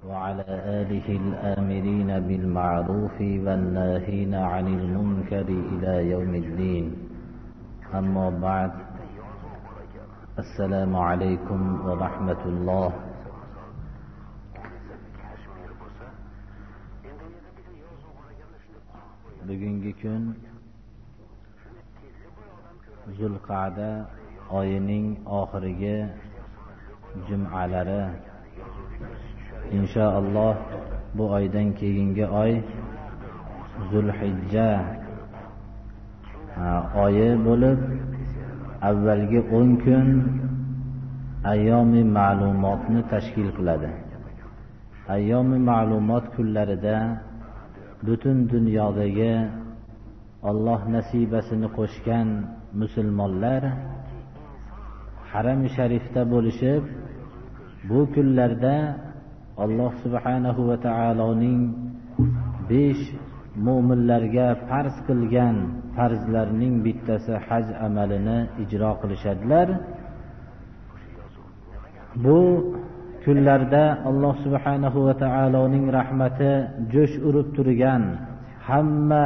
وعلى آله الآمرين بالمعروف والناهين عن المنكر إلى يوم الدين. أما بعد، السلام عليكم ورحمة الله. Bugungi kun Zulqa'da oyining oxirgi jum'alari. Inshaalloh bu oydan keyingi oy Zulhijja oyi bo'lib, avvalgi 10 kun ayyomi ma'lumotni tashkil qiladi. Ayyomi ma'lumot kunlarida butun dunyodagi Alloh nasibasini qo'shgan musulmonlar Haram-i Sharifda bo'lishib, bu kunlarda Alloh subhanahu va taoloning 5 mu'minlarga farz qilgan farzlarning bittasi haj amalini ijro qilishadilar. Bu kunlarda Alloh subhanahu va taoloning rahmati jo'sh urib turgan, hamma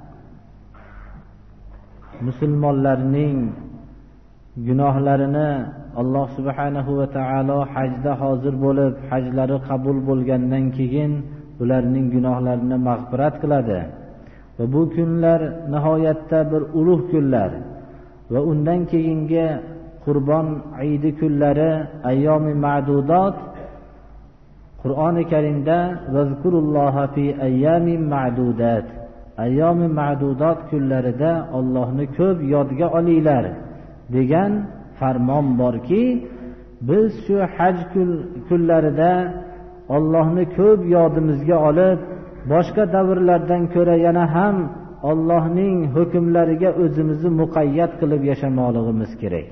musulmonlarning gunohlarini Alloh subhanahu va taolo hajda hozir bo'lib, hajlari qabul bo'lgandan keyin ularning gunohlarini mag'firat qiladi. Va bu kunlar nihoyatda bir ulug' kunlar va undan keyingi Qurbon Hayiti kunlari ayyomi ma'dudot. Qur'oni Karimda vazkurulloha fi ayyamin ma'dudat, ayyomi ma'dudot kunlarida Allohni ko'p yodga olinglar degan farmon borki, biz shu haj kunlarida Allohni ko'p yodimizga olib, boshqa davrlardan ko'ra yana ham Allohning hukmlariga o'zimizni muqayyat qilib yashamoqligimiz kerak.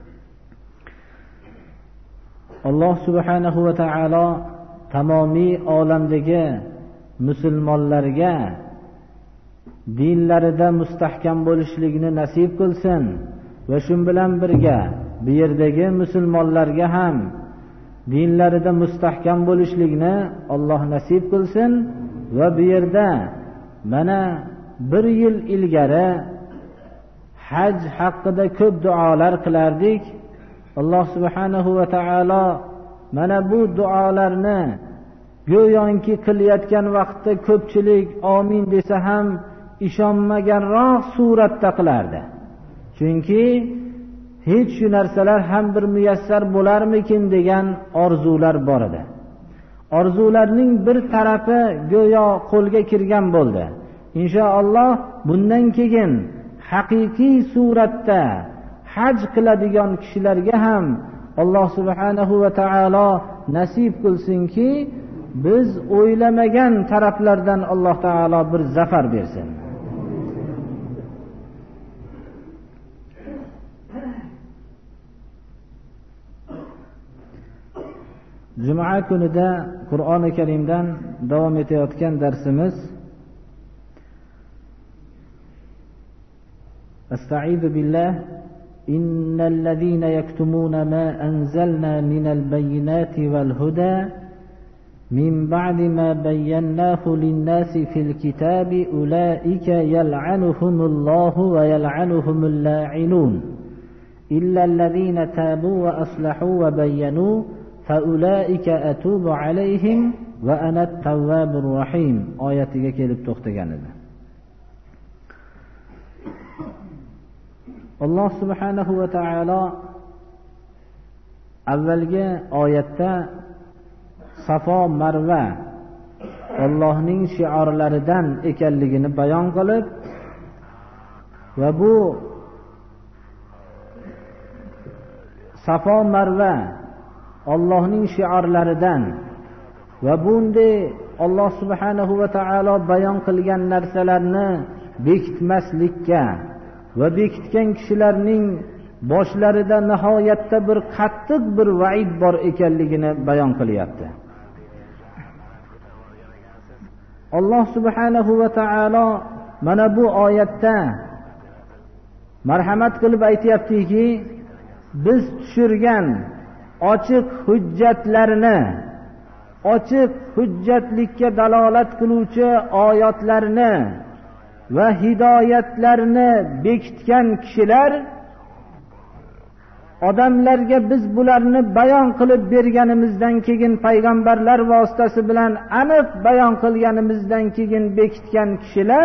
Alloh subhanahu va taolo tamomiy olamdagi musulmonlarga dinlarida mustahkam bo'lishlikni nasib qilsin va shu bilan birga bu yerdagi musulmonlarga ham dinlarida mustahkam bo'lishlikni Alloh nasib qilsin. Va bu yerda mana 1 yil ilgari haj haqida ko'p duolar qilardik. Alloh subhanahu va taolo mana bu duolarni go'yoki qilayotgan vaqtda ko'pchilik amin desa ham ishonmaganroq suratda qilardi. Chunki hech shu narsalar ham bir muyassar bo'larmikin degan orzular bor edi. Orzularning bir tarafi go'yo qo'lga kirgan bo'ldi. Inshaalloh bundan keyin haqiqiy suratda haj qiladigan kishilarga ham Alloh subhanahu va taolo nasib qilsinki, biz o'ylamagan taraflardan Alloh taolo bir zafar bersin. Juma kunida Qur'oni Karimdan davom etayotgan darsimiz Estaizu billah innal ladina yaktumuna ma anzalna minal bayyinati wal huda min ba'di ma bayyanahu lin-nasi fil kitabi ulaika yal'anuhumullahu wa yal'anuhumul la'inun illa alladhina tabu wa aslahu wa bayyanu faulaika atubu alayhim va ana at-tawwabur rahim oyatiga kelib to'xtagan edi. Alloh subhanahu va taolo avvalgi oyatda Safo Marva Allohning shiorlaridan ekanligini bayon qilib, va bu Safo Marva Allohning shiorlaridan va bunday Alloh subhanahu va taolo bayon qilgan narsalarni bekitmaslikka va bekitgan kishilarning boshlarida nihoyatda bir qattiq bir vaid bor ekanligini bayon qilyapti. Alloh subhanahu va taolo mana bu oyatda marhamat qilib aytayaptiki, biz tushirgan ochiq hujjatlarni ochiq hujjatlikka dalolat qiluvchi oyatlarni va hidoyatlarni bekitgan kishilar, odamlarga biz bularni bayon qilib berganimizdan keyin, payg'ambarlar vositasi bilan aniq bayon qilganimizdan keyin bekitgan kishilar,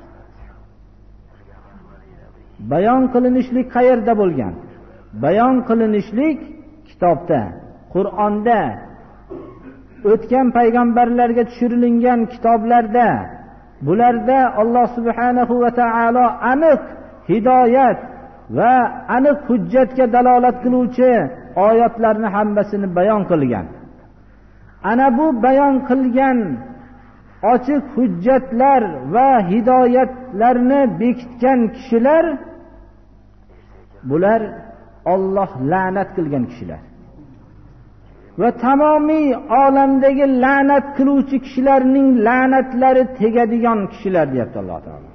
bayon qilinishlik qayerda bo'lgan? Bayon qilinishlik kitobda, Qur'onda, o'tgan payg'ambarlarga tushirilgan kitoblarda. Bularda Alloh subhanahu va taolo aniq hidoyat va aniq hujjatga dalolat qiluvchi oyatlarni hammasini bayon qilgan. Ana bu bayon qilgan ochiq hujjatlar va hidoyatlarni bekitgan kishilar, bular Alloh la'nat qilgan kishilar va tamomiy olamdagi la'nat qiluvchi kishilarning la'natlari tegadigan kishilar deyapti Alloh taolo.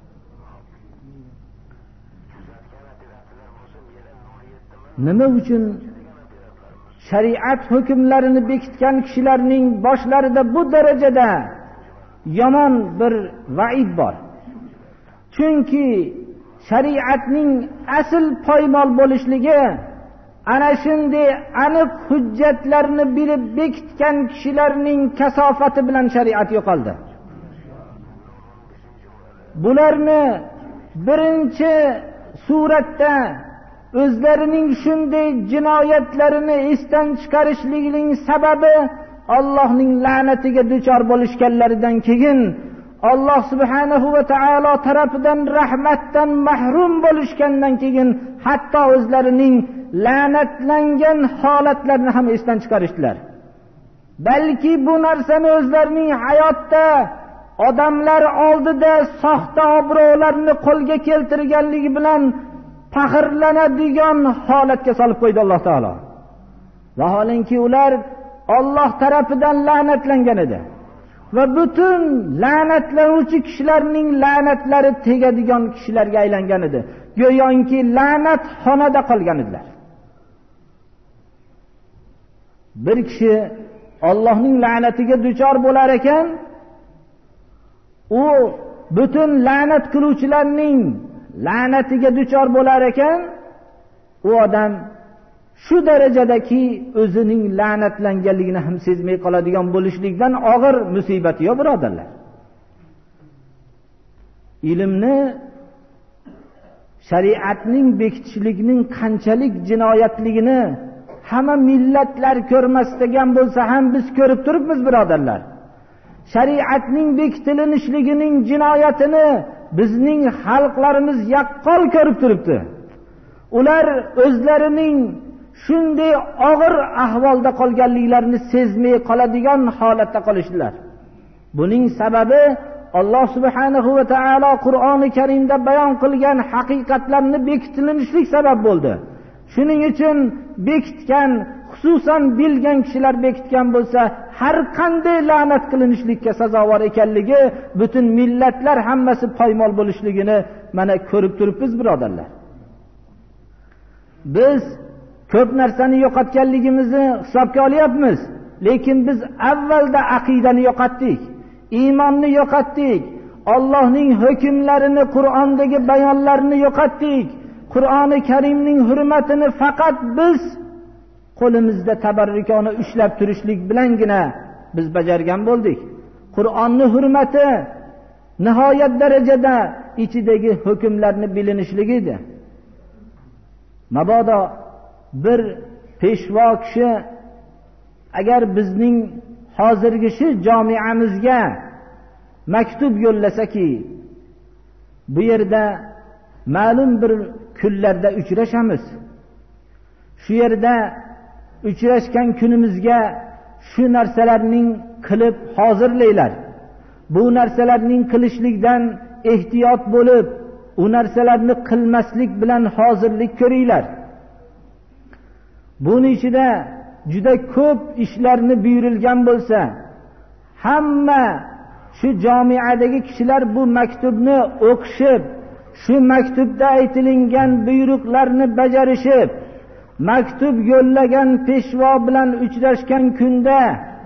Nima uchun shariat hukmlarini bekitgan kishilarning boshlarida bu darajada yomon bir vaid bor? Chunki shariatning asl poymol bo'lishligi ana shunday aniq hujjatlarni bilib bekitgan kishilarning kasofati bilan shariat yo'qoldi. Bularni birinchi suratda o'zlarining shunday jinoyatlarini esdan chiqarishligining sababi Allohning la'natiga duchor bo'lishganlaridan keyin Alloh subhanahu va taolo tarafidan rahmatdan mahrum bo'lishgandan keyin hatto o'zlarining la'natlangan holatlarini ham esdan chiqarishdilar. Balki bu narsani o'zlarining hayotda odamlar oldida soxta obro'larni qo'lga keltirganligi bilan faxrlanadigan holatga solib qo'ydi Alloh taolo. Vaholanki ular Alloh tarafidan la'natlangan edi va butun la'natlanuvchi kishilarning la'natlari tegadigan kishilarga aylangan edi. Go'yoki la'nat xonada qolgan edilar. Bir kishi Allohning la'natiga duchor bo'lar ekan, u butun la'nat qiluvchilarning la'natiga duchor bo'lar ekan, u odam shu darajadaki o'zining la'natlanganligini ham sezmay qoladigan bo'lishlikdan og'ir musibati yo'q, birodarlar. Ilmni, shariatning bekitishligining qanchalik jinoyatligini hamma millatlar ko'rmasdan bo'lsa ham biz ko'rib turibmiz, birodarlar. Shariatning bekitilinishligining jinoyatini bizning xalqlarimiz yaqqol ko'rib turibdi. Ular o'zlarining shunday og'ir ahvolda qolganliklarini sezmay qoladigan holatda qolishdilar. Buning sababi Alloh subhanahu va taolo Qur'oni Karimda bayon qilgan haqiqatlarni bekitilinishlik sabab bo'ldi. Shuning uchun bekitgan, xususan bilgan kishilar bekitgan bo'lsa, har qanday la'nat qilinishlikka sazovor ekanligi, butun millatlar hammasi poymol bo'lishligini mana ko'rib turibmiz, birodarlar. Biz ko'p narsani yo'qotganligimizni hisobga olyapmiz, lekin biz avvalda aqidani yo'qotdik, iymonni yo'qotdik, Allohning hukmlarini, Qur'ondagi bayonlarini yo'qotdik. Qur'oni Karimning hurmatini faqat biz qo'limizda tabarrukona ushlab turishlik bilangina biz bajargan bo'ldik. Qur'onning hurmati nihoyat darajada ichidagi hukmlarni bilinishligi edi. Mabodo bir peshvo kishi agar bizning hozirgi shu jamiamizga maktub yo'llasaki, bu yerda ma'lum bir kunlarda uchrashamiz, shu yerda uchrashgan kunimizga shu narsalarning qilib hozirlaylar, bu narsalarning qilishlikdan ehtiyot bo'lib, u narsalarni qilmaslik bilan hozirlik ko'ringlar. Buning ichida juda ko'p ishlarni buyurilgan bo'lsa, hamma shu jamiadagi kishilar bu maktubni o'qishib, shu maktubda aytilingan buyruqlarni bajarishib, maktub yo'llagan peshvo bilan uchrashgan kunda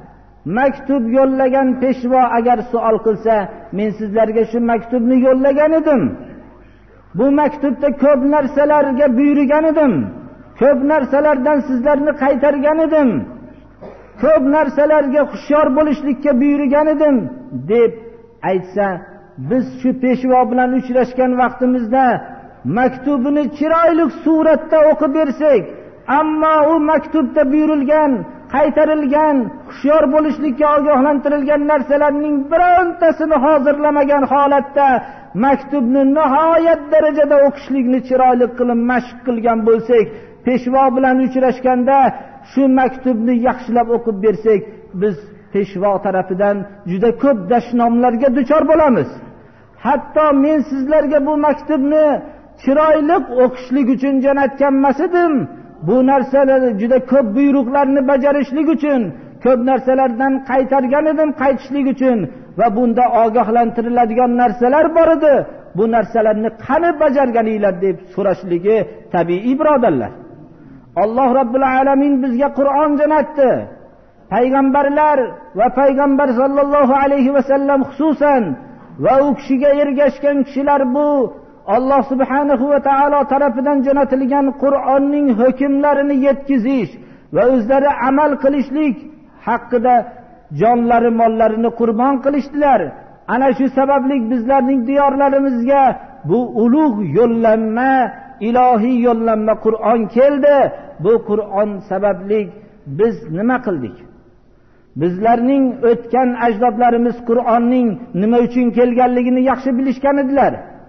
maktub yo'llagan peshvo agar savol qilsa, men sizlarga shu maktubni yo'llagan edim. Bu maktubda ko'p narsalarga buyurgan edim. Ko'p narsalardan sizlarni qaytargan edim. Ko'p narsalarga hushyor bo'lishlikka buyurgan edim deb aytsa, biz shu peshvo bilan uchrashgan vaqtimizda maktubini chiroyli suratda o'qib bersak, ammo u maktubda buyurilgan, qaytarilgan, hushyor bo'lishlikka ogohlantirilgan narsalarning birontasini hozirlamagan holatda maktubni nihoyat darajada o'qishlikni chiroyli qilib mashq qilgan bo'lsak, peshvo bilan uchrashganda shu maktubni yaxshilab o'qib bersak, biz peshvo tarafidan juda ko'p dashnomlarga duchor bo'lamiz. Hatto men sizlarga bu maktubni chiroyli o'qishlik uchun jo'natgan emas edim. Bu narsalar juda ko'p buyruqlarni bajarishlik uchun, ko'p narsalardan qaytargan edim qaytishlik uchun va bunda ogohlantiriladigan narsalar bor edi. Bu narsalarni qani bajarganinglar deb so'rashligi tabiiy, birodarlar. Alloh Rabbul Alamin bizga Qur'on jo'natdi. Payg'ambarlar va payg'ambar sollallohu alayhi va sallam xususan va u kishiga ergashgan kishilar bu Alloh subhanahu va taolo tarafidan jo'natilgan Qur'onning hukmlarini yetkazish va o'zlari amal qilishlik haqida jonlari, mollarini qurbon qilishdilar. Ana shu sababli bizlarning diyorlarimizga bu ulug' yo'llanma, ilohiy yo'llanma Qur'on keldi. Bu Qur'on sababli biz nima qildik? Bizlarning o'tgan ajdodlarimiz Qur'onning nima uchun kelganligini yaxshi bilishgan edilar.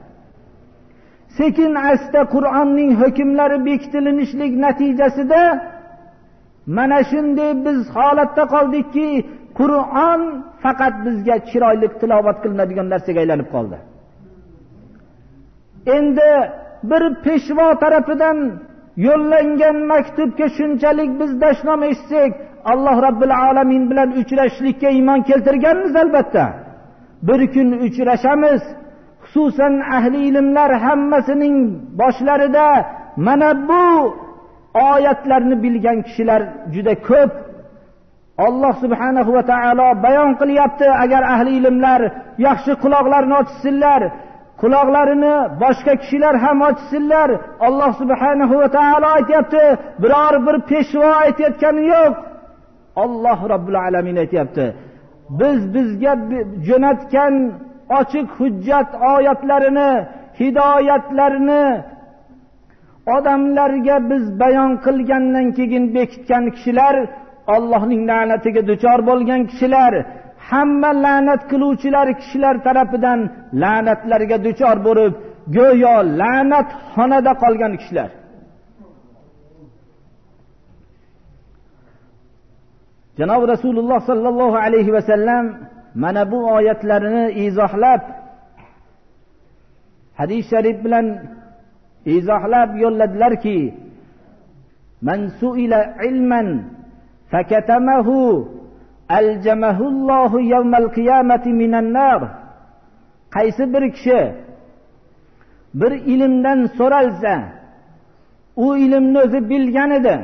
Sekin asta Qur'onning hukmlari bekitilinishlik natijasida mana shunday biz holatda qoldikki, Qur'on faqat bizga chiroyli tilovat qilinadigan narsaga aylanib qoldi. Endi bir peshvo tarafidan yo'llangan maktubga shunchalik biz dashnom eshitsak, Alloh Rabbul Alamin bilan uchrashishlikka iymon keltirganmiz albatta. Bir kun uchrashamiz. Xususan ahli ilmlar hammasining boshlarida mana bu oyatlarni bilgan kishilar juda ko'p. Alloh subhanahu va taolo bayon qilyapti, agar ahli ilmlar yaxshi quloqlarini ochsinlar, quloqlarini boshqa kishilar ham ochsinlar. Alloh subhanahu va taolo aytayapti, biror bir peshvo aytayotgani yo'q. Alloh Rabbul Alamin aytayapti, bizga jo'natgan ochiq hujjat oyatlarini, hidoyatlarini odamlarga biz bayon qilgandan keyin bekitgan kishilar, Allohning la'natiga duchor bo'lgan kishilar, hamma la'nat qiluvchilar kishilar tarafidan la'natlarga duchor bo'lib, go'yo la'nat xonada qolgan kishilar. Janob Rasululloh sallallohu alayhi va sallam mana bu oyatlarini izohlab, hadis sharif bilan izohlab yo'lladilarki, man su'ila ilman fakatamahu aljamahu Allohu yawmal qiyamati minan nar. Qaysi bir kishi bir ilmdan so'ralsa, u ilmni o'zi bilgan edi,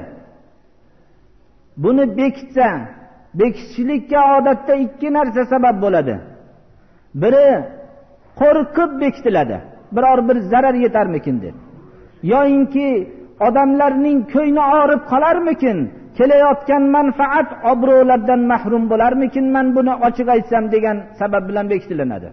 buni bekitsa, bekitishlikka odatda ikki narsa sabab bo'ladi. Biri qo'rqib bekitiladi, biror bir zarar yetarmikin deb. Yo'inki odamlarning ko'ngli og'rib qolarmikin, kelayotgan manfaat, obro'lardan mahrum bo'larmikin, men buni ochiq aytsam degan sabab bilan bekitilinadi.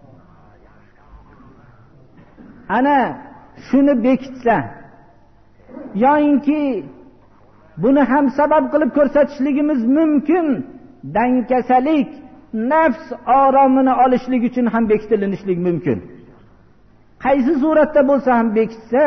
Ana shuni bekitsa, yo'inki buni ham sabab qilib ko'rsatishligimiz mumkin, dangkasalik, nafs oromini olishlik uchun ham bekitilinishlik mumkin. Qaysi suratda bo'lsa ham bekitsa,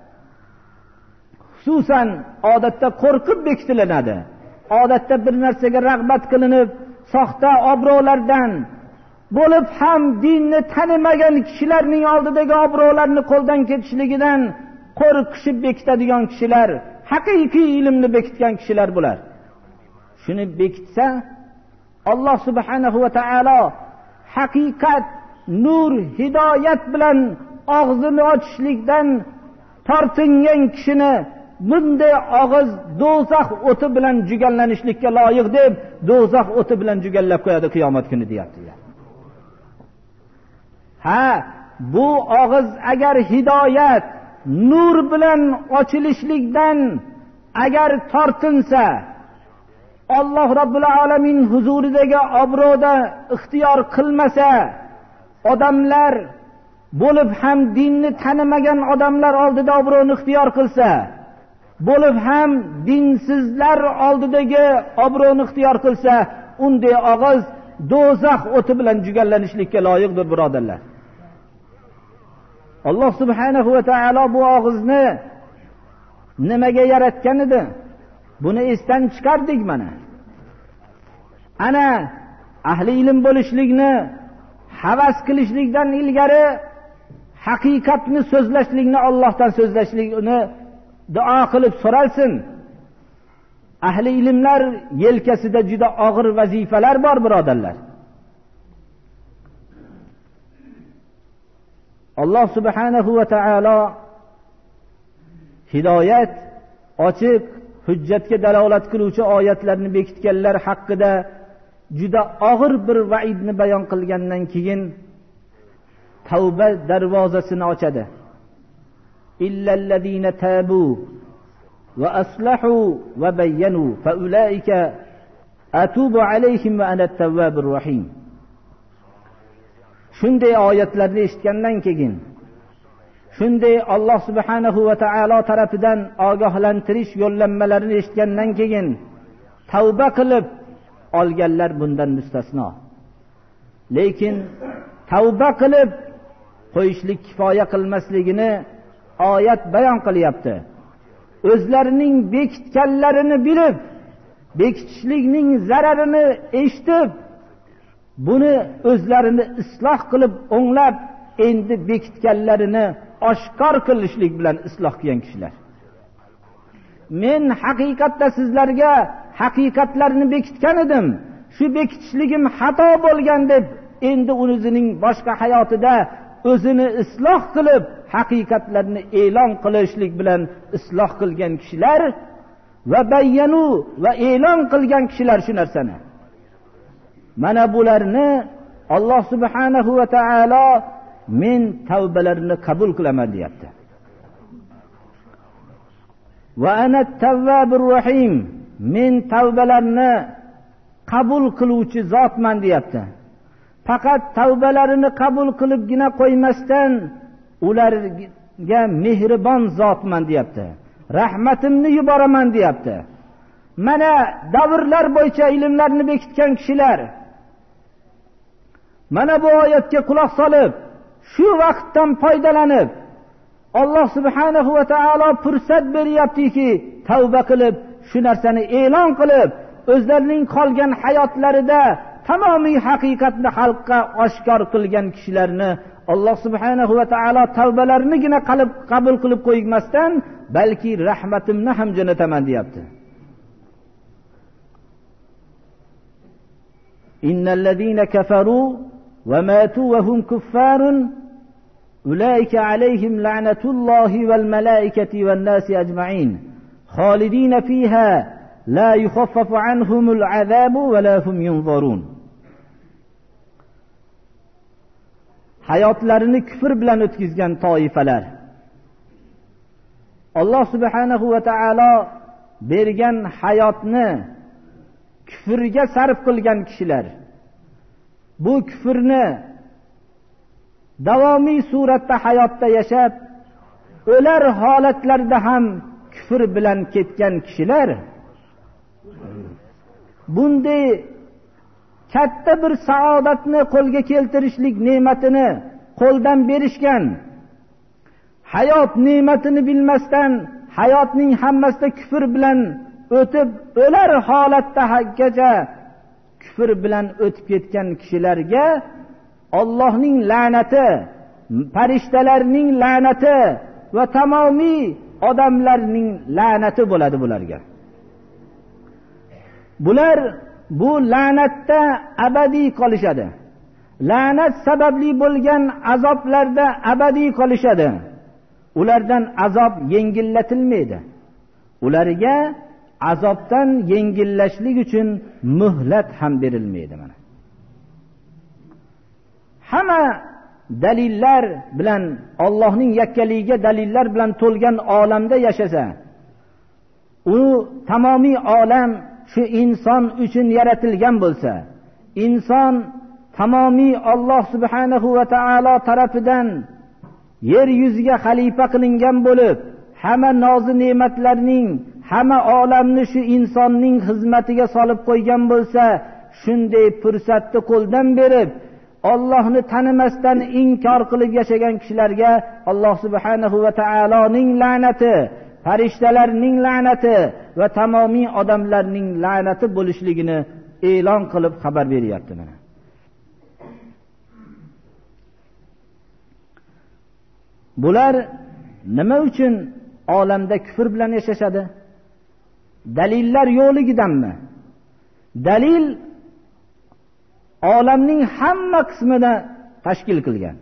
xususan odatda qo'rqib bekitilinadi. Odatda bir narsaga rag'bat qilinib, soxta obro'lardan bo'lib ham dinni tanimagan kishilarning oldidagi obro'larni qo'ldan ketishligidan qo'rqishib bekitadigan kishilar, haqiqiy ilmni bekitgan kishilar bular. Shuni bekitsa, Alloh subhanahu va taolo haqiqat, nur, hidoyat bilan og'zini ochishlikdan tortingan kishini bunday og'iz do'zax o'ti bilan jugallanishlikka loyiq deb do'zax o'ti bilan jugallab qo'yadi qiyomat kuni deyapti. Ha, bu og'iz agar hidoyat, nur bilan ochilishlikdan agar tortinsa, Alloh Rabbul Alamin huzuridagi obro'da ixtiyor qilmasa, odamlar bo'lib ham dinni tanimagan odamlar oldida obro'ni ixtiyor qilsa, bo'lib ham dinsizlar oldidagi obro'ni ixtiyor qilsa, unday og'iz do'zax o'ti bilan jugallanishlikka loyiqdir, birodarlar. Alloh subhanahu va taolo bu og'izni nimaga yaratgan edi? Buni esdan chiqardik mana. Ana ahli ilm bo'lishlikni havas qilishlikdan ilgari haqiqatni so'zlashlikni, Allohdan so'zlashlikni duo qilib so'ralsin. Ahli ilmlar yelkasida juda og'ir vazifalar bor, birodarlar. Alloh subhanahu va taolo hidoyat, ochiq hujjatga dalolat qiluvchi oyatlarni bekitganlar haqida juda og'ir bir vaidni bayon qilgandan keyin tavba darvozasini ochadi. Illallazina tabu va aslahu va bayyanu fa ulaika atubu alayhim va ana at-tawwabur rahim. Shunday oyatlarni eshitgandan keyin, shunday Alloh subhanahu va taolo tarafidan ogohlantirish yo'llanmalarini eshitgandan keyin tavba qilib olganlar bundan mustasno. Lekin tavba qilib qo'yishlik kifoya qilmasligini oyat bayon qilyapti. O'zlarining bekitganlarini bilib, bekitishlikning zararini eshitib, buni o'zlarini isloh qilib, o'nglab, endi bekitganlarini oshkor qilishlik bilan isloh qilgan kishilar. Men haqiqatda sizlarga haqiqatlarni bekitgan edim. Shu bekitishligim xato bo'lgan deb, endi o'zining boshqa hayotida o'zini isloh qilib, haqiqatlarni e'lon qilishlik bilan isloh qilgan kishilar va bayyanu va e'lon qilgan kishilar shu narsani. Mana bularni Alloh subhanahu va taolo men tavbalarini qabul qilaman deyapti. Va ana at-tawwabur rahim, men tavbalarni qabul qiluvchi zotman deyapti. Faqat tavbalarini qabul qilibgina qo'ymasdan ularga mehribon zotman deyapti. Rahmatimni yuboraman deyapti. Mana davrlar bo'yicha ilmlarni bekitgan kishilar mana bu oyatga quloq solib, shu vaqtdan foydalanib, Alloh subhanahu va taolo fursat beryaptiki, tavba qilib, shu narsani e'lon qilib, o'zlarining qolgan hayotlarida tamomiy haqiqatni xalqqa oshkor qilgan kishilarni Alloh subhanahu va taolo tavbalarinigina qabul qilib qo'ymasdan, balki rahmatimni ham jo'nataman deyapti. Innallazina kafaru va matu va hum kuffarun ulaika alayhim la'natullohi wal malaikati wan nasi ajma'in khalidina fiha la yukhaffafu anhumul azabu wa la hum yunzarun. Hayotlarini kufr bilan o'tkazgan toifalar, Alloh subhanahu va taolo bergan hayotni kufrga sarf qilgan kishilar, bu kufrni davomiy suratda hayotda yashab, o'lar holatlarda ham kufr bilan ketgan kishilar, bunday katta bir saodatni qo'lga keltirishlik ne'matini qo'ldan berishgan, hayot ne'matini bilmasdan hayotning hammasida kufr bilan o'tib, o'lar holatda haqgacha kufr bilan o'tib ketgan kishilarga Allohning la'nati, farishtalarning la'nati va tamomiy odamlarning la'nati bo'ladi bularga. Bular bu la'natda abadiy qolishadi. La'nat sababli bo'lgan azoblarda abadiy qolishadi. Ulardan azob yengillatilmaydi. ularga azobdan yengillashlik uchun muhlat ham berilmaydi. Mana hamma dalillar bilan, Allohning yakkaligiga dalillar bilan to'lgan olamda yashasa, u tamomiy olam shu inson uchun yaratilgan bo'lsa, inson tamomiy Alloh subhanahu va taolo tarafidan yer yuziga xalifa qilingan bo'lib, hamma nozi ne'matlarning, hamma olamni shu insonning xizmatiga solib qo'ygan bo'lsa, shunday fursatni qo'ldan berib Allohni tanimasdan inkor qilib yashagan kishilarga Alloh subhanahu va taoloning la'nati, farishtalarning la'nati va tamomiy odamlarning la'nati bo'lishligini e'lon qilib xabar beryapti. Mana bular nima uchun olamda kufr bilan yashashadi? Dalillar yo'qligidanmi? Dalil olamning hamma qismini tashkil qilgan.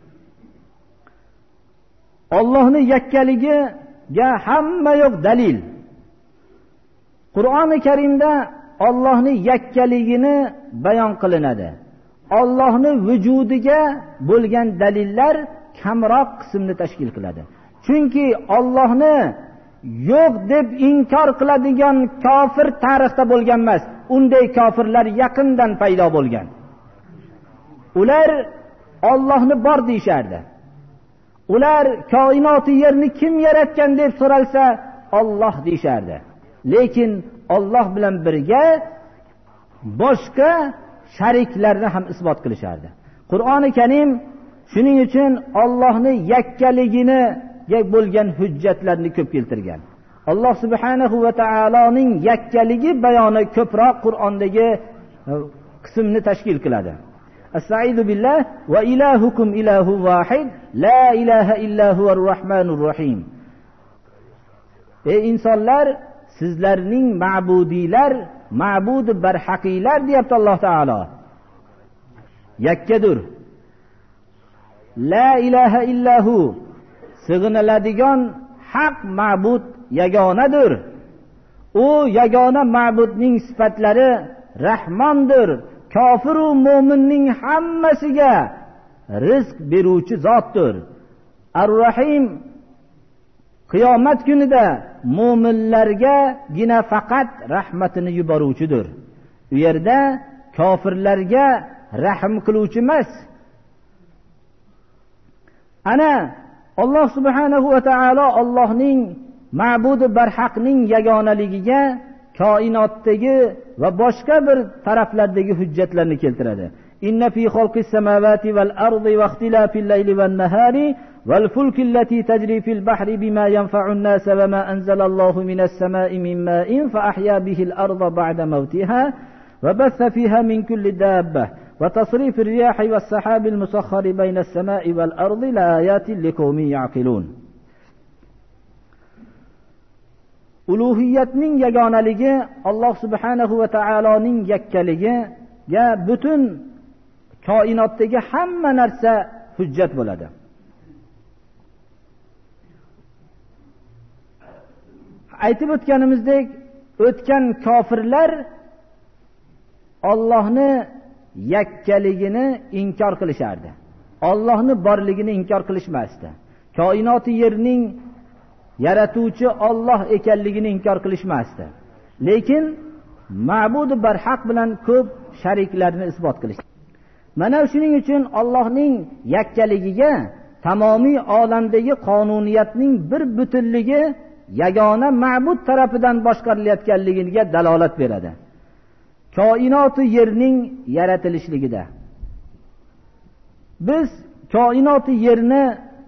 Allohning yakkaligiga hamma yo'q dalil. Qur'oni Karimda Allohning yakkaligini bayon qilinadi. Allohning vujudiga bo'lgan dalillar kamroq qismni tashkil qiladi. Chunki Allohni yo'q deb inkor qiladigan kofir tarixda bo'lgan emas. Unday kofirlar yaqindan paydo bo'lgan. Ular Allohni bor deyishardi. Ular koinoti yerni kim yaratgan deb so'ralsa, Alloh deyishardi. Lekin Alloh bilan birga boshqa shariklarni ham isbot qilishardi. Qur'oni Karim shuning uchun Allohning yakkaligini bo'lgan hujjatlarni ko'p keltirgan. Alloh subhanahu va taoloning yakkaligi bayoni ko'proq Qur'ondagi qismni tashkil qiladi. Astaizu billah va ilahukum ilahu vahid la ilaha illa huvar rahmanur rahim. Ey insonlar, sizlarning ma'budiylar, ma'budi barhaqiylar deyapti Alloh taolo. Yakkadir. La ilaha illahu, sig'iniladigan haq ma'bud yagonadir. U yagona ma'budning sifatlari Rahmondir. Kofir va mu'minning hammasiga rizq beruvchi zotdir. Ar-Rahim, qiyomat kunida mu'minlarga gina faqat rahmatini yuboruvchidir. U yerda kofirlarga rahm qiluvchi emas. Ana Alloh subhanahu va taolo Allohning ma'budi barhaqning yagonaligiga koinotdagi va boshqa bir taraflardagi hujjatlarni keltiradi. Inna fi xalqis samawati val ardi va ixtilafil layli van nahari val fulki allati tajri fil bahri bima yanfa'un nas va ma anzalallahu minas samai min ma'in fa ahya bihi al arda ba'da mawtiha wa batha fiha min kulli dabbah وتصريف الرياح والسحاب المسخر بين السماء والأرض لآيات لقوم يعقلون. Uluhiyatning yagonaligi, Alloh subhanahu va taoloning yakkaligiga butun koinotdagi hamma narsa hujjat bo'ladi. Aytib o'tganimizdek, o'tgan kofirlar Allohni yakkaligini inkor qilishardi. Allohni borligini inkor qilishmasdi. Koinoti yerning yaratuvchi Alloh ekanligini inkor qilishmasdi. Lekin ma'budi barhaq bilan ko'p shariklarni isbot qilishdi. Mana shuning uchun Allohning yakkaligiga, tamomiy olamdagi qonuniyatning bir butunligi yagona ma'bud tarafidan boshqarilayotganligiga dalolat beradi. Koinoti yerning yaratilishligida biz koinoti yerni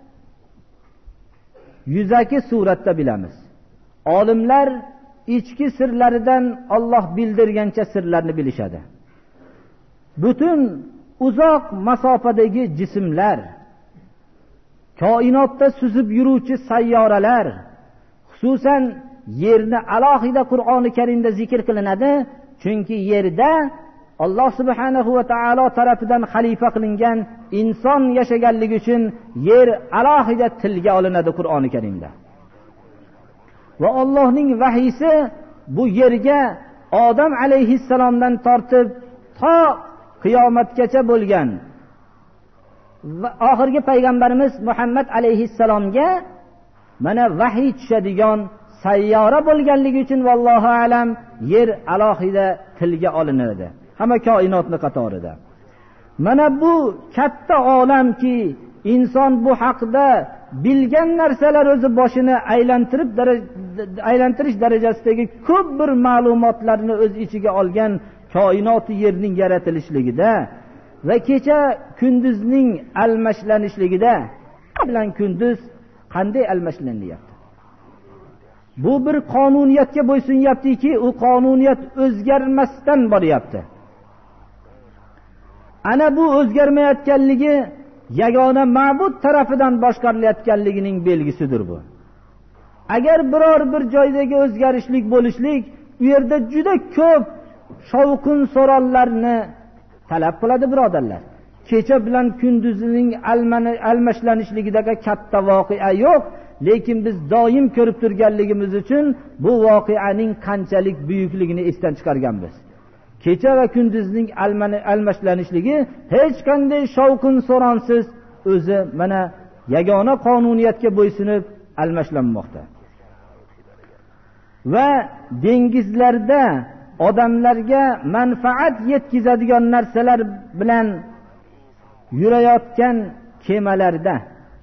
yuzaki suratda bilamiz. Olimlar ichki sirlaridan Alloh bildirgancha sirlarni bilishadi. Butun uzoq masofadagi jismlar, koinotda suzib yuruvchi sayyoralar, xususan yerni alohida Qur'oni Karimda zikr qilinadi. Chunki yerda Alloh subhanahu va taolo tarafidan xalifa qilingan inson yashaganligi uchun yer alohida tilga olinadi Qur'oni Karimda. va Allohning vahiysi bu yerga Odam alayhissalomdan tortib to qiyomatgacha bo'lgan va oxirgi payg'ambarimiz Muhammad alayhissalomga mana vahiy tushadigan sayyora bo'lganligi uchun vallohu alam yer alohida tilga olinadi hamma koinotni qatorida. Mana bu katta olamki inson bu haqida bilgan narsalar o'zi boshini aylantirish darajasidagi ko'p bir ma'lumotlarni o'z ichiga olgan koinoti yerning yaratilishligida va kecha kunduzning almashlanishligida bilan kunduz qanday almashlanyapti? Bu bir qonuniyatga bo'ysunyaptiki, u qonuniyat o'zgarmasdan boryapti. Ana bu o'zgarmayotganligi yagona ma'bud tarafidan boshqarilayotganligining belgisidir bu. Agar biror bir joydagi o'zgarishlik bo'lishlik u yerda juda ko'p shovqin so'ronlarni talab qiladi birodarlar. Kecha bilan kunduzining almashlanishligidagi katta voqea yo'q, lekin biz doim ko'rib turganligimiz uchun bu voqeaning qanchalik buyukligini esdan chiqarganmiz. Kecha va kunduzning almashlanishligi hech qanday shovqin so'ronsiz o'zi mana yagona qonuniyatga bo'ysunib almashlanmoqda. Va dengizlarda odamlarga manfaat yetkazadigan narsalar bilan yurayotgan kemalarda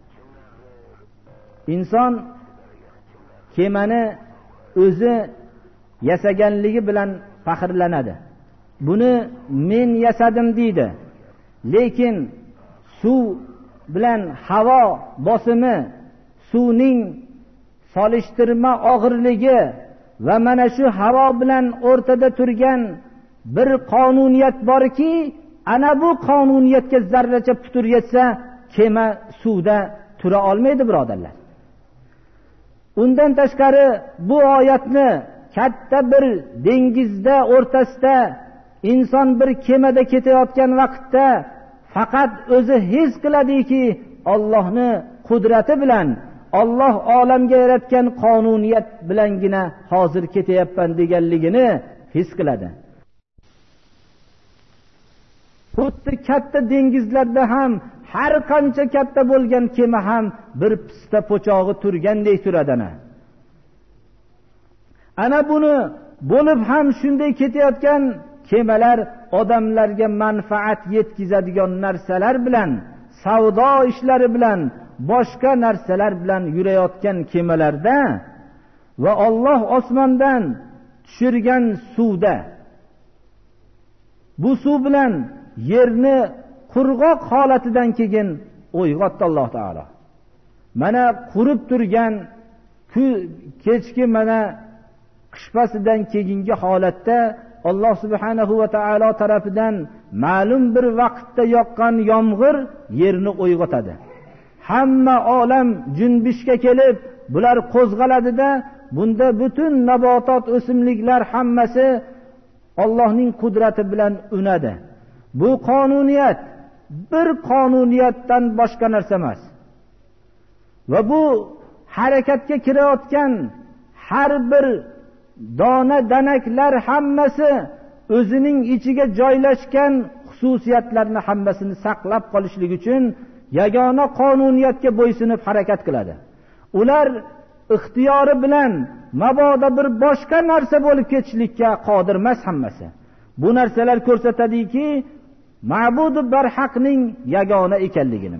inson kemani o'zi yasaganligi bilan faxrlanadi. Buni men yasadim deydi. Lekin suv bilan havo bosimi, suvning solishtirma og'irligi va mana shu havo bilan o'rtada turgan bir qonuniyat borki, ana bu qonuniyatga zarracha putur yetsa, kema suvda tura olmaydi birodarlar. Undan tashqari bu oyatni katta bir dengizda o'rtasida inson bir kemada ketayotgan vaqtda faqat o'zi his qiladiki, Allohning qudrati bilan, Alloh olamga yaratgan qonuniyat bilangina hozir ketayapman deganligini his qiladi. Xuddi katta dengizlarda ham har qancha katta bo'lgan kema ham bir pista po'chog'i turgandek turadi. Ana buni bo'lib ham shunday ketayotgan kemalar odamlarga manfaat yetkazadigan narsalar bilan, savdo ishlari bilan, boshqa narsalar bilan yurayotgan kemalarda va Alloh osmondan tushirgan suvda, bu suv bilan yerni qurg'oq holatidan keyin uyg'otdi Alloh taolo. Mana qurib turgan kechki mana qishpasidan keyingi holatda Alloh subhanahu va taolo tarafidan ma'lum bir vaqtda yoqqan yomg'ir yerni uyg'otadi. Hamma olam junbishga kelib, bular qo'zg'aladida, bunda butun nabotot, o'simliklar hammasi Allohning qudrati bilan unadi. Bu qonuniyat bir qonuniyatdan boshqa narsa emas. Va bu harakatga kirayotgan har bir dona danaklar hammasi o'zining ichiga joylashgan xususiyatlarni hammasini saqlab qolishlik uchun yagona qonuniyatga bo'ysunib harakat qiladi. Ular ixtiyori bilan mabodo bir boshqa narsa bo'lib ketishlikka qodir emas hammasi. Bu narsalar ko'rsatadiki, ma'budi barhaqning yagona ekanligini.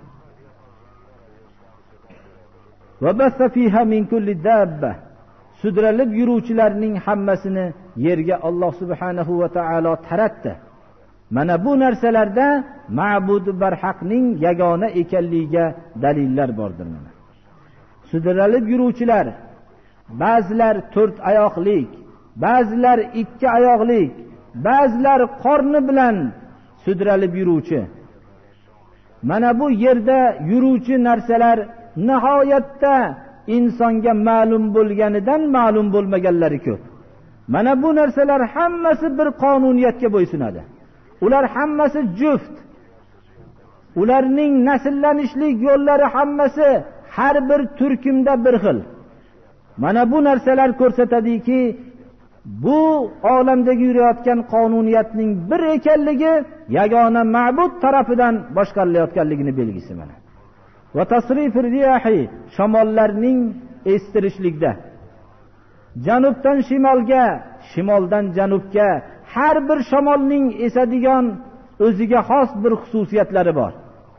Va bassa fiha min kulli dabba, sudralib yuruvchilarning hammasini yerga Alloh subhanahu va taolo taratdi. Mana bu narsalarda ma'budi barhaqning yagona ekanligiga dalillar bordir. Sudralib yuruvchilar, ba'zilar 4 oyoqlik, ba'zilar 2 oyoqlik, ba'zilar qorni bilan sudralib yuruvchi. Mana bu yerda yuruvchi narsalar nihoyatda insonga ma'lum bo'lganidan ma'lum bo'lmaganlari ko'p. Mana bu narsalar hammasi bir qonuniyatga bo'ysunadi. Ular hammasi juft. Ularning nasllanishlik yo'llari hammasi har bir turkumda bir xil. Mana bu narsalar ko'rsatadiki, bu olamdagi yurayotgan qonuniyatning bir ekanligi yagona ma'bud tarafidan boshqarilayotganligini belgisi mana. Va tasrifir riyahi, shamollarning estirishlikda, janubdan shimolga, shimoldan janubga har bir shamolning esadigan o'ziga xos bir xususiyatlari bor.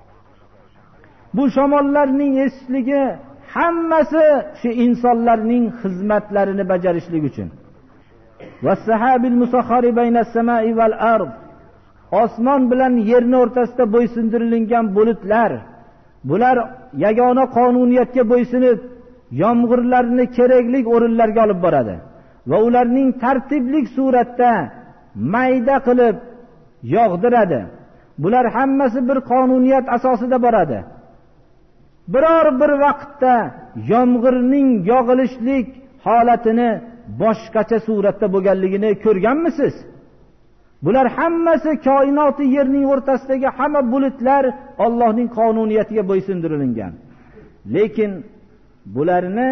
Bu shamollarning esishligi hammasi shu insonlarning xizmatlarini bajarishlik uchun. Was-sahabil musakhkhari baynas samai val ard, osmon bilan yerning o'rtasida bo'ysundirilgan bulutlar, bular yagona qonuniyatga bo'ysunib yomg'irlarni kerakli o'rinlarga olib boradi va ularning tartiblik suratda mayda qilib yog'diradi. Bular hammasi bir qonuniyat asosida boradi. Biror bir vaqtda yomg'irning yog'ilishlik holatini boshqacha suratda bo'lganligini ko'rganmisiz? Bular hammasi koinoti yerning o'rtasidagi hamma bulutlar Allohning qonuniyatiga bo'ysundirilgan. Lekin bularni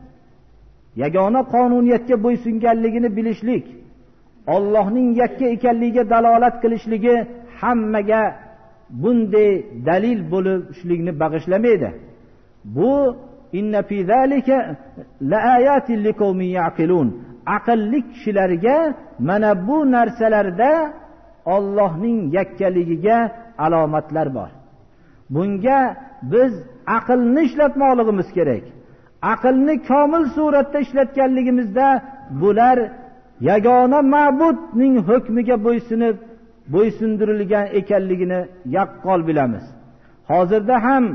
yagona qonuniyatga bo'ysunganligini bilishlik, Allohning yakka ekanligiga dalolat qilishligi hammaga bunday dalil bo'lishlikni bag'ishlamaydi. Bu inna fi zalika laayatin liqaumin yaqilun. Aqlli kishilarga mana bu narsalarda Allohning yakkaligiga alomatlar bor. Bunga biz aqlni ishlatmoqligimiz kerak. Aqlni komil suratda ishlatganligimizda bular yagona ma'budning hukmiga bo'ysundirilgan ekanligini yaqqol bilamiz. Hozirda ham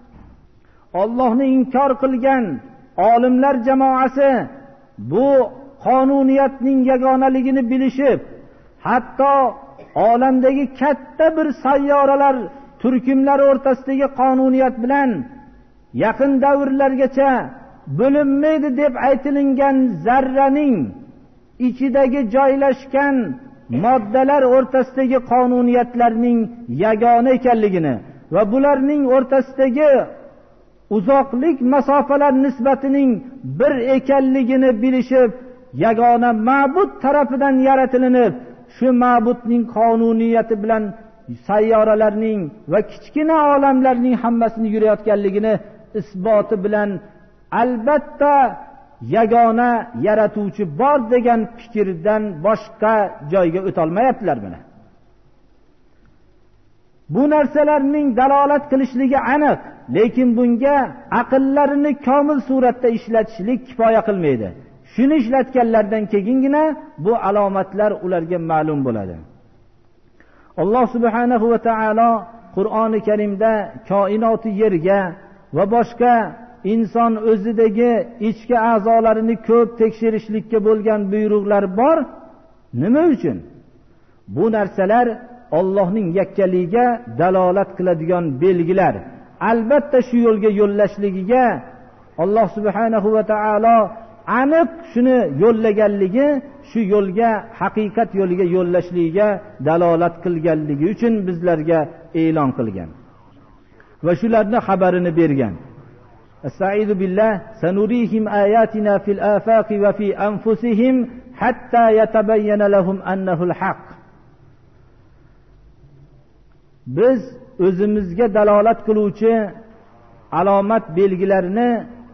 Allohni inkor qilgan olimlar jamoasi bu qonuniyatning yagonaligini bilishib, hatto olamdagi katta bir sayyoralar turkumlar o'rtasidagi qonuniyat bilan yaqin davrlargacha bo'linmaydi deb aytilingan zarraning ichidagi joylashgan moddalar o'rtasidagi qonuniyatlarning yagona ekanligini va bularning o'rtasidagi uzoqlik masofalar nisbatining bir ekanligini bilishib, yagona ma'bud tarafidan yaratilinib, shu ma'budning qonuniyati bilan sayyoralarning va kichkina olamlarning hammasini yurayotganligini isboti bilan albatta yagona yaratuvchi bor degan fikrdan boshqa joyga o'tolmayaptilar buni. Bu narsalarning dalolat qilishligi aniq, lekin bunga aqllarini komil suratda ishlatishlik kifoya qilmaydi. Shuni ishlatganlardan keyingina bu alomatlar ularga ma'lum bo'ladi. Alloh subhanahu va taolo Qur'oni Karimda koinoti yerga va boshqa inson o'zidagi ichki a'zolarini ko'p tekshirishlikka bo'lgan buyruqlar bor. Nima uchun? Bu narsalar Allohning yakkaligiga dalolat qiladigan belgilar. Albatta shu yo'lga yo'llashligiga Alloh subhanahu va taolo aniq shuni yo'llaganligi, shu yo'lga, haqiqat yo'liga yo'llashligiga dalolat qilganligi uchun bizlarga e'lon qilgan va shularning xabarini bergan. Estaizu billah, sanurihim ayatina fil afaqi va fi anfusihim hatta yatabayyana lahum annahul haq. Biz o'zimizga dalolat qiluvchi alomat belgilarini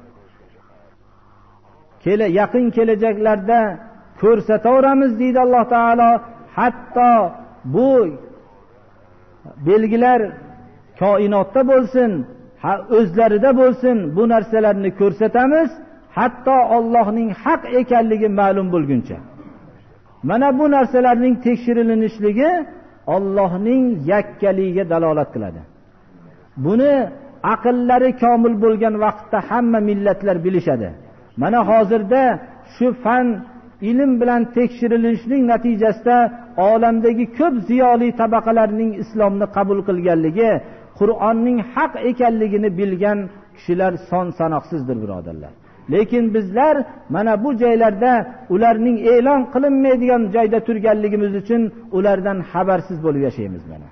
yaqin kelajaklarda ko'rsataveramiz deydi Alloh taolo. Hatto bu belgilar koinotda bo'lsin, o'zlarida bo'lsin, bu narsalarni ko'rsatamiz, hatto Allohning haq ekanligi ma'lum bo'lguncha. Mana bu narsalarning tekshirilishligi Allohning yakkaligiga dalolat qiladi. Buni aqllari komil bo'lgan vaqtda hamma millatlar bilishadi. Mana hozirda shu fan ilm bilan tekshirilishining natijasida olamdagi ko'p ziyoli tabaqalarning islomni qabul qilganligi, Qur'onning haq ekanligini bilgan kishilar son sanoqsizdir, birodarlar. Lekin bizlar mana bu joylarda ularning e'lon qilinmaydigan joyda turganligimiz uchun ulardan xabarsiz bo'lib yashaymiz mana.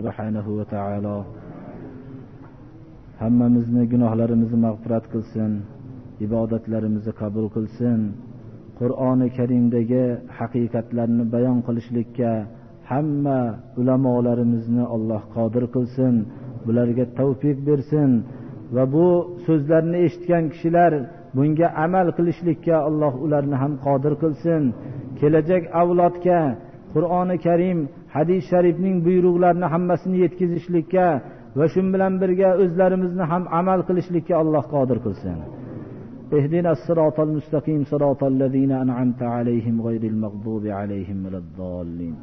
subhanahu va taolo hammamizni gunohlarimizni mag'firat qilsin, ibodatlarimizni qabul qilsin. Qur'oni Karimdagi haqiqatlarni bayon qilishlikka hamma ulamolarimizni Alloh qodir qilsin, bularga tavfiq bersin va bu so'zlarni eshitgan kishilar bunga amal qilishlikka Alloh ularni ham qodir qilsin. Kelajak avlodga Qur'oni Karim, hadis sharifning buyruqlarini hammasini yetkazishlikka va shu bilan birga o'zlarimizni ham amal qilishlikka Alloh qodir qilsin. Ihdinas siratal mustaqim siratal ladzina an'amta alayhim ghayril maghdubi alayhim valaddallin.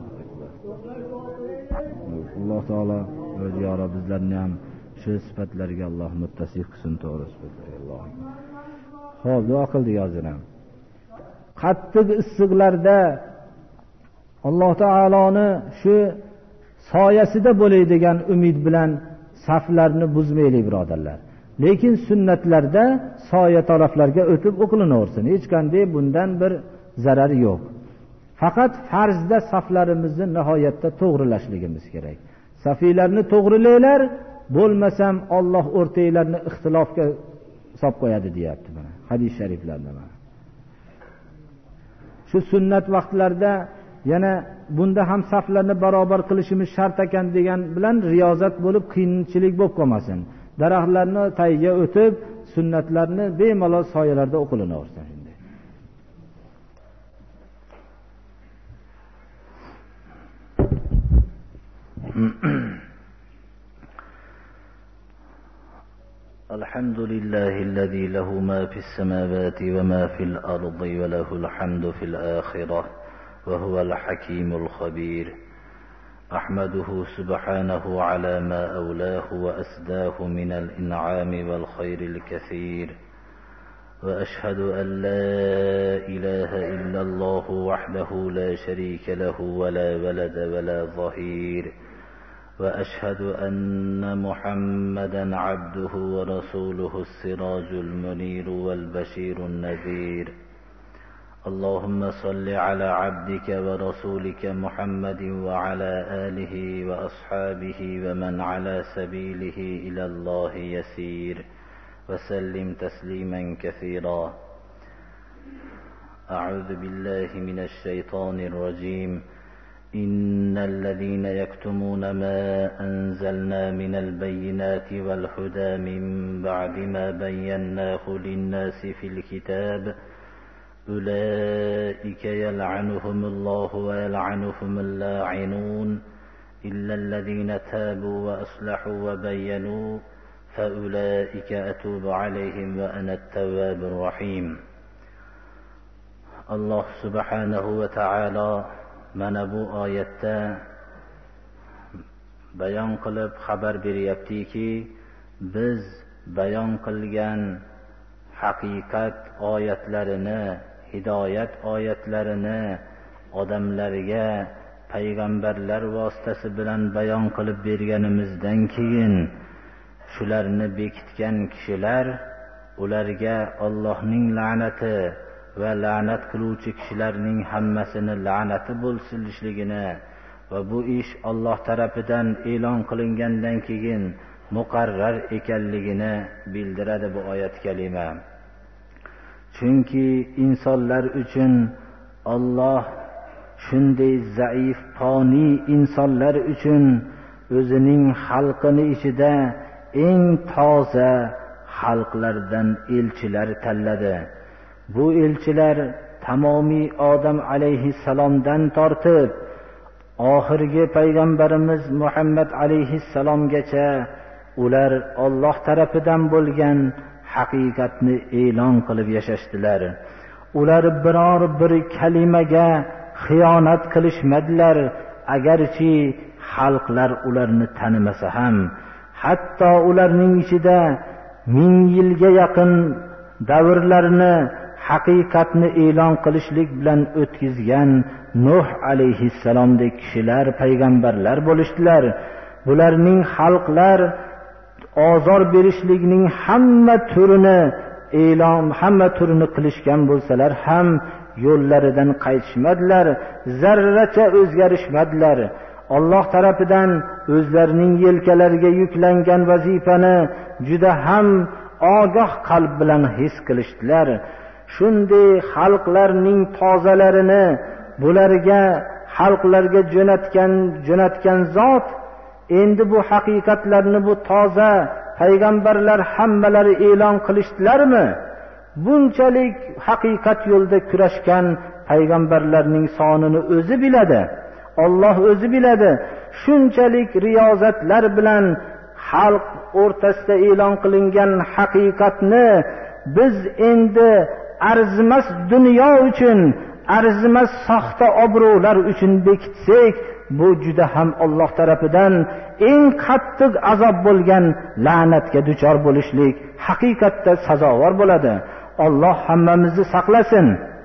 Alloh taolo o'z yora bizlarni ham shu sifatlarga Alloh muttasif qilsin, to'g'ri sifatlarga Alloh. Xo'p, duo qildik hozirdan. Qattiq issiqlarda Alloh taoloni shu soyasida bo'ladigan umid bilan saflarni buzmaylik, birodarlar. Lekin sunnatlarda soya taraflarga o'tib o'qilinaversin. Hech qanday bundan bir zarar yo'q. Faqat farzda saflarimizni nihoyatda to'g'rilashligimiz kerak. Safiylarni to'g'rilaylar, bo'lmasam Alloh o'rtanglarni ixtilofga solib qo'yadi, deyapti mana hadis shariflarda. Shu sunnat vaqtlarda yana bunda ham saflarni barobar qilishimiz shart ekan degan bilan riyozat bo'lib qiyinchilik bo'lib qolmasin. Daraxtlarni tagiga o'tib sunnatlarni bemalol soyalarda o'qilinaversin. الحمد لله الذي له ما في السماوات وما في الأرض وله الحمد في الآخرة وهو الحكيم الخبير. أحمده سبحانه على ما أولاه وأسداه من الإنعام والخير الكثير، وأشهد أن لا إله إلا الله وحده لا شريك له ولا ولد ولا ظهير، وأشهد أن محمدا عبده ورسوله السراج المنير والبشير النذير. اللهم صل على عبدك ورسولك محمد وعلى آله وأصحابه ومن على سبيله إلى الله يسير، وسلم تسليما كثيرا. أعوذ بالله من الشيطان الرجيم. إن الذين يكتمون ما أنزلنا من البينات والهدى من بعد ما بيناه للناس في الكتاب أولئك يلعنهم الله ويلعنهم اللاعنون إلا الذين تابوا وأصلحوا وبينوا فأولئك أتوب عليهم وأنا التواب الرحيم. الله سبحانه وتعالى mana bu oyatda bayon qilib xabar beryaptiki, biz bayon qilgan haqiqat oyatlarini, hidoyat oyatlarini odamlarga payg'ambarlar vositasi bilan bayon qilib berganimizdan keyin shularni bekitgan kishilar, ularga Allohning la'nati va la'nat qiluvchi kishilarning hammasini la'nati bo'lsinligini va bu ish Alloh tarafidan e'lon qilingandan keyin muqarrar ekanligini bildiradi bu oyat kalima. Chunki insonlar uchun Alloh shunday zaif, foni insonlar uchun o'zining xalqini ichida eng toza xalqlardan elchilar tanladi. Bu elchilar tamomiy Odam alayhissalomdan tortib oxirgi payg'ambarimiz Muhammad alayhissalomgacha ular Alloh tarafidan bo'lgan haqiqatni e'lon qilib yashashdilar. Ular biror bir kalimaga xiyonat qilishmadilar, agarchi xalqlar ularni tanimasa ham. Hatto ularning ichida 1000 yilga yaqin davrlarni haqiqatni e'lon qilishlik bilan o'tkazgan Nuh alayhissalomdek kishilar payg'ambarlar bo'lishdilar. Bularning xalqlar ozor berishlikning hamma turini qilishgan bo'lsalar ham yo'llaridan qaytishmadilar, zarracha o'zgarishmadilar. Alloh tarafidan o'zlarining yelkalariga yuklangan vazifani juda ham ogoh qalb bilan his qilishdilar. Shunday xalqlarning tozalarini bularga xalqlarga jo'natgan zot endi bu haqiqatlarni bu toza payg'ambarlar hammalari e'lon qilishdilarmi? Bunchalik haqiqat yo'lida kurashgan payg'ambarlarning sonini o'zi biladi. Alloh o'zi biladi. Shunchalik riyozatlar bilan xalq o'rtasida e'lon qilingan haqiqatni biz endi arzimas dunyo uchun, arzimas soxta obro'lar uchun bekitsak, bu juda ham Alloh tarafidan eng qattiq azob bo'lgan la'natga duchor bo'lishlik haqiqatda sazovor bo'ladi. Alloh hammamizni saqlasin.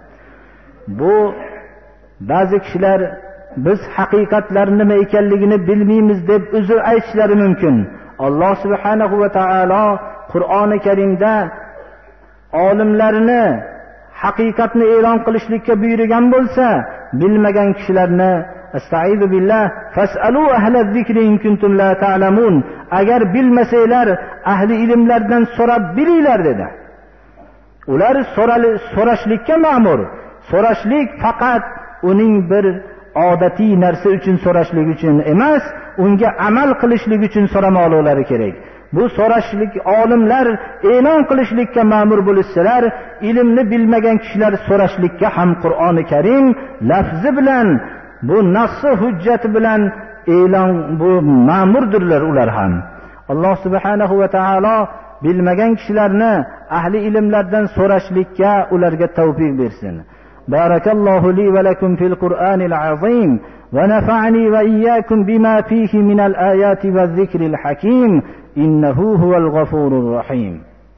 Bu ba'zi kishilar biz haqiqatlar nima ekanligini bilmaymiz deb uzr aytishlari mumkin. Alloh subhanahu va taolo Qur'oni Karimda olimlarni haqiqatni e'lon qilishlikka buyurgan bo'lsa, bilmagan kishilarni Estaizu billah fas'alu ahla zikri in kuntum la ta'lamun. Agar bilmasanglar ahli ilmlardan so'rab bilinglar dedi. Ular so'rashlikka ma'mur. So'rashlik faqat uning bir odatiy narsa uchun so'rashlik uchun emas, unga amal qilishlik uchun so'ramoqlari kerak. Bu so'rashlik olimlar e'lon qilishlikka ma'mur bo'lsalar, ilmni bilmagan kishilar so'rashlikka ham Qur'oni Karim lafzi bilan, bu nassi hujjati bilan e'lon bu ma'murdirlar ular ham. Alloh subhanahu va taolo bilmagan kishilarni ahli ilmlardan so'rashlikka ularga tavfiq bersin. Barakallohu li va lakum fil Qur'anil azim va nafa'ani va iyyakum bima fihi minal ayati va zikril hakim innahu huval ghafurur rahim.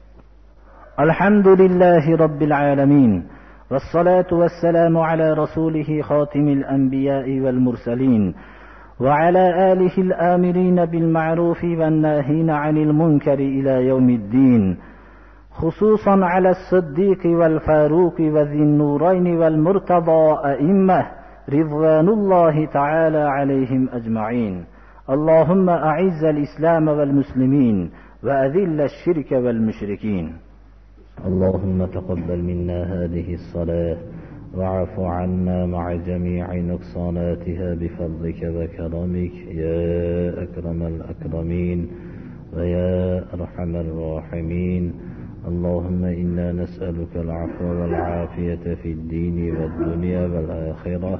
Alhamdulillahi rabbil alamin. والصلاة والسلام على رسوله خاتم الأنبياء والمرسلين وعلى آله الآمرين بالمعروف والناهين عن المنكر إلى يوم الدين، خصوصا على الصديق والفاروق وذي النورين والمرتضى أئمة رضوان الله تعالى عليهم أجمعين. اللهم أعز الإسلام والمسلمين وأذل الشرك والمشركين. اللهم تقبل منا هذه الصلاة واعف عنا مع جميع نقصاناتها بفضلك وكرمك يا أكرم الأكرمين ويا أرحم الراحمين. اللهم إنا نسألك العفو والعافية في الدين والدنيا والآخرة.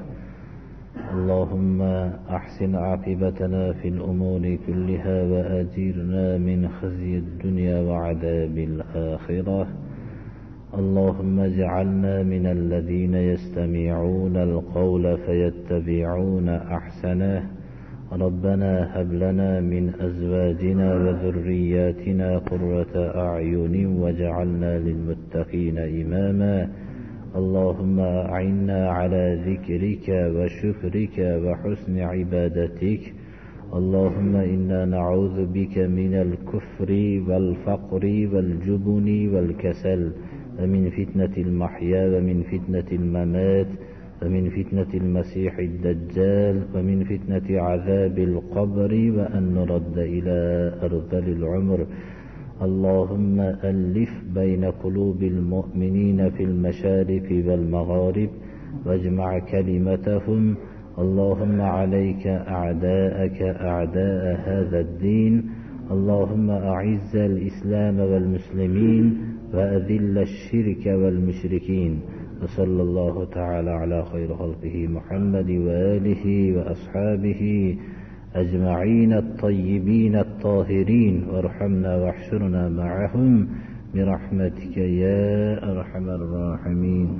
اللهم أحسن عاقبتنا في الأمور كلها وأجرنا من خزي الدنيا وعذاب الآخرة. اللهم اجعلنا من الذين يستمعون القول فيتبعون أحسنه. ربنا هب لنا من أزواجنا وذرياتنا قرة أعين واجعلنا للمتقين إماما. اللهم أعنا على ذكرك وشكرك وحسن عبادتك. اللهم إنا نعوذ بك من الكفر والفقر والجبن والكسل ومن فتنة المحيا ومن فتنة الممات ومن فتنة المسيح الدجال ومن فتنة عذاب القبر وأن نرد إلى أرذل العمر. اللهم ألف بين قلوب المؤمنين في المشارق والمغارب واجمع كلمتهم. اللهم عليك أعداءك أعداء هذا الدين. اللهم أعز الإسلام والمسلمين وأذل الشرك والمشركين. وصلى الله تعالى على خير خلقه محمد وآله وأصحابه أجمعين الطيبين الطاهرين، وارحمنا واحشرنا معهم برحمتك يا أرحم الراحمين.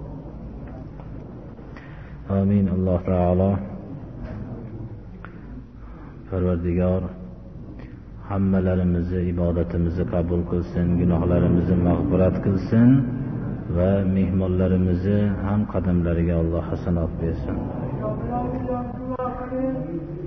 آمين. الله تعالى Parvardigor hammalarimizni ibodatimizni qabul qilsin, gunohlarimizni mag'firat qilsin va mehmonlarimizni ham qadamlariga Alloh hasanat bersin.